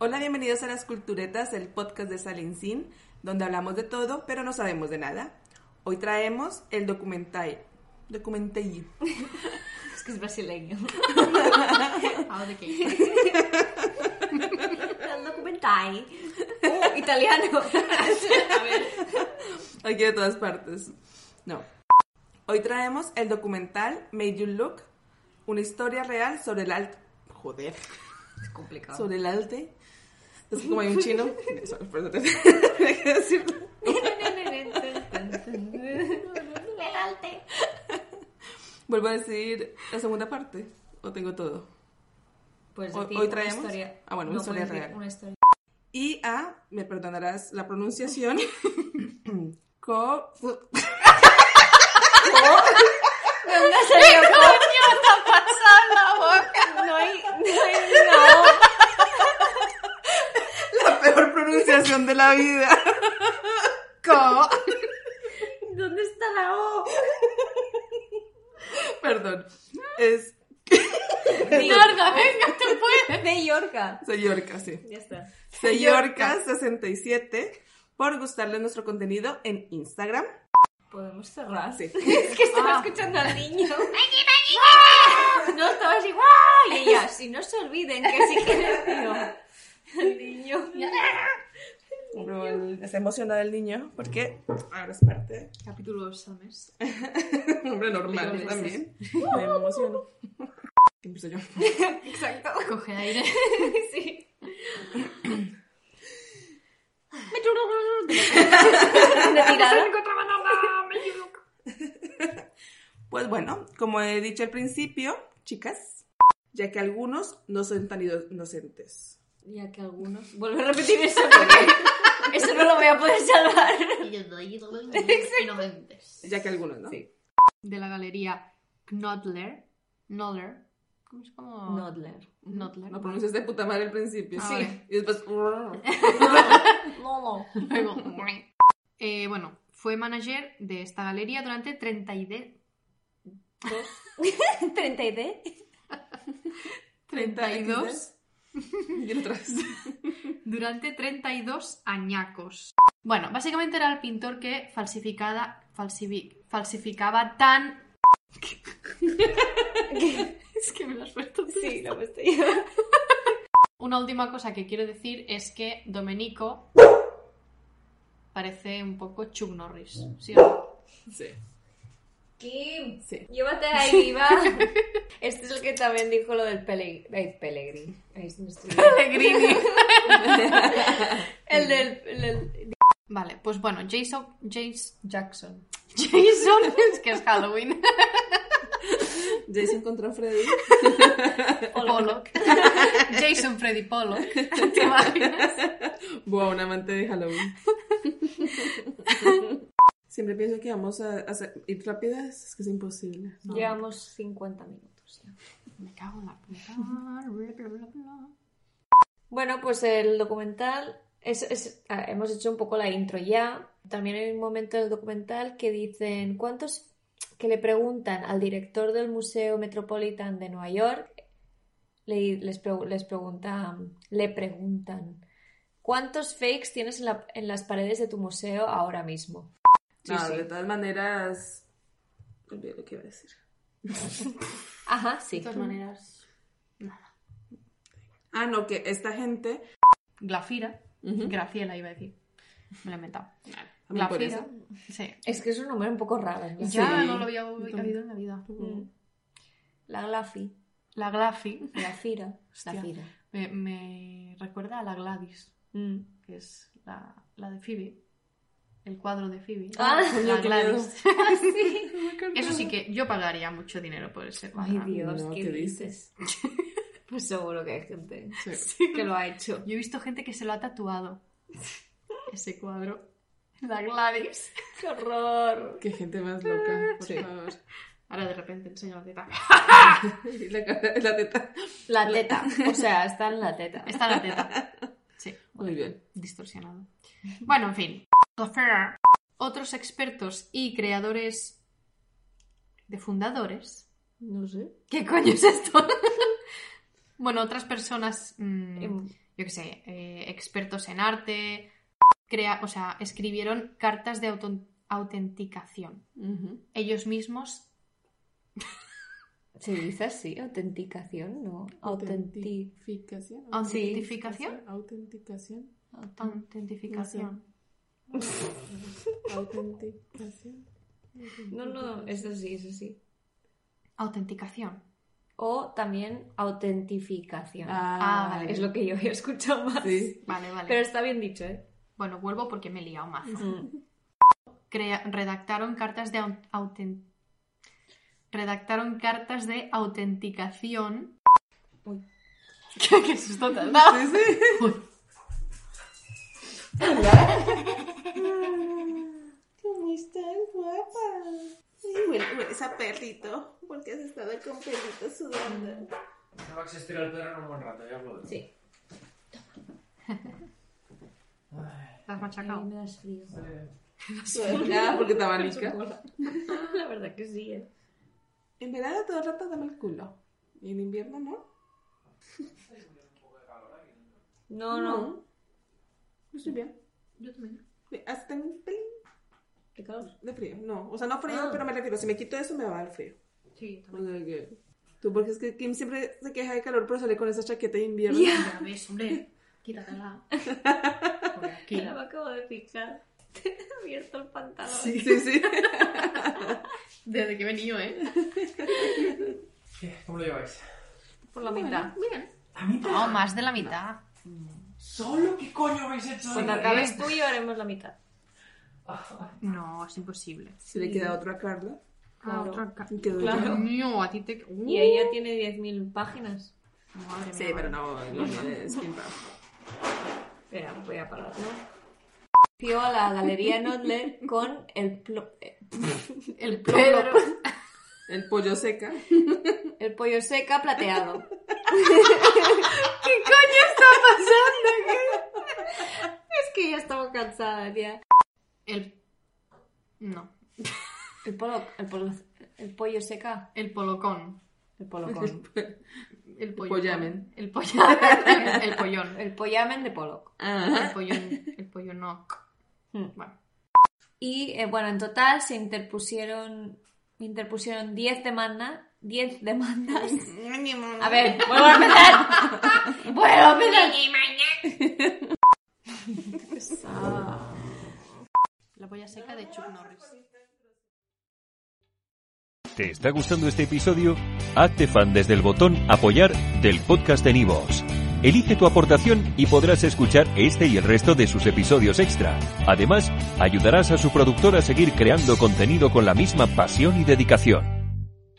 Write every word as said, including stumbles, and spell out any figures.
Hola, bienvenidos a Las Culturetas, el podcast de Salincín, donde hablamos de todo, pero no sabemos de nada. Hoy traemos el documental. Documental. Es que es brasileño. ¿Ahora de qué? El documental. Oh, italiano. A ver. Aquí de todas partes. No. Hoy traemos el documental Made You Look, una historia real sobre el arte. Joder. Es complicado. Sobre el arte. Es como hay un chino. Eso, perdón, tenía que decirlo. El arte. Vuelvo a decir la segunda parte. ¿O tengo todo? Pues Hoy, decir hoy una traemos. historia. Ah, bueno, una No, historia puedes decir real. Una historia. Y a, me perdonarás la pronunciación. Co. ¿Dónde ha salido? ¿Qué me está pasando la boca? No hay. No hay. No. La peor pronunciación de la vida. Co. ¿Dónde está la O? Perdón. Es. Narda, venga, tú puedes. De Yorka. Seyorka, sí. Ya está. Seyorka sesenta y siete. Por gustarle nuestro contenido en Instagram. ¿Podemos cerrar? Sí. Es que estaba Ah. escuchando al niño. No, estaba así, ¡guau! Y ella, si no se olviden que sí que les digo. El niño. Pero el- está emocionado el niño porque ahora es parte. Capítulo dos mes. Hombre, normal Pero también. Me emociono. Empiezo yo. Exacto. Coge aire. Sí. De tirada. Pues bueno, como he dicho al principio, chicas, ya que algunos no son tan ino- inocentes. Ya que algunos. Vuelve a repetir eso porque eso no lo voy a poder salvar. Inocentes. Ya que algunos, ¿no? Sí. De la galería Knodler. Knodler. ¿Cómo se llama? Nodler. Knodler. Lo pronuncias de puta madre al principio. Ah, Sí. vale. Y después. No, no. Luego. Eh, bueno, fue manager de esta galería durante treinta y de... ¿treinta y D? treinta y dos. Y otra vez. Durante treinta y dos añacos. Bueno, básicamente era el pintor que falsificada, falsifi- falsificaba tan... Es que me lo has puesto tú. Sí, lo he puesto yo. Una última cosa que quiero decir es que Domenico parece un poco Chuck Norris, ¿sí o no? Sí. Kim, Sí. llévate ahí viva. Este es el que también dijo lo del Pelegrini. Ay, Pelegrini. Ay, es nuestro- Pellegrini. El del, el del Vale, pues bueno, Jason... James, Jackson. Jason, es que es Halloween. Jason contra Freddy. Pollock. Jason Freddy Pollock. ¿Te imaginas? Buah, un amante de Halloween. Siempre pienso que vamos a, a hacer- ir rápidas, es que es imposible. No. Llevamos cincuenta minutos ya. Me cago en la puta. Bla, bla, bla, bla. Bueno, pues el documental, es, es, ah, hemos hecho un poco la intro ya. También hay un momento del documental que dicen, ¿cuántos? Que le preguntan al director del Museo Metropolitan de Nueva York, le, les, pregu- les preguntan, le preguntan, ¿cuántos fakes tienes en, la- en las paredes de tu museo ahora mismo? Sí, No, sí. de todas maneras. Olvidé lo que iba a decir. Ajá, De sí. todas maneras, nada. Ah, no, que esta gente. Glafira. Ujú. Graciela iba a decir. Me lo he inventado. También por Glafira. eso. Sí. Es que es un nombre un poco raro. ¿no? Ya Sí. no lo había oído en la vida. Mm. La Glafi, La Glafi la Fira, Hostia. la Fira. me, me recuerda a la Gladys, Mm. que es la, la de Phoebe. El cuadro de Phoebe. Ah, la coño, qué Gladys. Sí. Eso sí que yo pagaría mucho dinero por ese cuadro. Ay, Dios, No, ¿qué, ¿qué dices? Pues seguro que hay gente Sí. que lo ha hecho. Yo he visto gente que se lo ha tatuado. Ese cuadro. La Gladys. ¡Qué horror! Qué gente más loca, por Sí. favor. Ahora de repente enseño la teta. Y la, cara- la teta. La teta, o sea, está en la teta. Está la teta. Sí, Muy bien. distorsionado. Bueno, en fin. Otros expertos y creadores de fundadores. No sé. ¿Qué coño es esto? Bueno, otras personas mmm, Em, yo qué sé, eh, expertos en arte, crea, o sea, escribieron cartas de auto, autenticación. Ujú. Ellos mismos... ¿Se dice así? ¿Autenticación? No. Autentic... Autentificación. ¿Autentificación? Autenticación. Autentificación. Autenticación. No, no, eso sí, eso sí. Autenticación. O también autentificación. Ah, vale. Es lo que yo he escuchado más. Sí. Vale, vale. Pero está bien dicho, ¿eh? Bueno, vuelvo porque me he liado más. Mm. Crea- redactaron cartas de au- autent- redactaron cartas de autenticación. Uy. ¿Qué, qué susto te has dado? Sí, sí. Uy. ¿Cómo estás, guapa? Sí, huele, hueles a perrito. Porque has estado con perrito sudando. Max estira el perro en un buen rato, ya hablo de Sí. ¿Te has machacado? me das frío. Ya, porque te abanica. La verdad que sí, ¿eh? En verano todo el rato dame el culo. Y en invierno no. No, no. Yo estoy bien. Yo también. Hasta tengo un pelín ¿Qué calor? de frío. No, o sea, no frío, Ah. pero me refiero. Si me quito eso, me va a dar frío. Sí, O sea que... Tú, porque es que Kim siempre se queja de calor, pero sale con esa chaqueta de invierno. Ya ves, hombre. Quítatela. Por aquí. Ahora me acabo de fijar. Te he abierto el pantalón. Sí, sí, sí. Desde que he venido, ¿eh? ¿Qué? ¿Cómo lo lleváis? Por la mitad. Bien. ¿A mitad? No, más de la mitad. ¿Solo? ¿Qué coño habéis hecho? Cuando acabes tú y yo haremos la mitad. No, es imposible. Se le queda otro a Carla. Ah, Claro. otra ca- Y quedó Claro. yo. Mío, a ti te... Uh, Y ella tiene diez mil páginas. Madre mía. Sí, pero no, lo mío es Kim Pao. Espera, voy a parar, ¿no? Fui a la galería Nodler con el, plo- eh, El Pedro. El pollo seca. el pollo seca plateado. ¿Qué coño está pasando? Es que ya estaba cansada, tía. El... No. El polo, el polo, el pollo seca. El polocón. El polocón. El pollo. Pollamen. El pollamen. El, el pollón. El pollamen de Pollock. El pollón. El pollón no. Hmm. Bueno. Y eh, bueno, en total se interpusieron interpusieron diez demandas. diez demandas. A ver, vuelvo a empezar. Vuelvo a empezar. Pesada. La polla seca de Chuck Norris. ¿Te está gustando este episodio? Hazte fan desde el botón Apoyar del podcast de Nivos. Elige tu aportación y podrás escuchar este y el resto de sus episodios extra. Además, ayudarás a su productor a seguir creando contenido con la misma pasión y dedicación.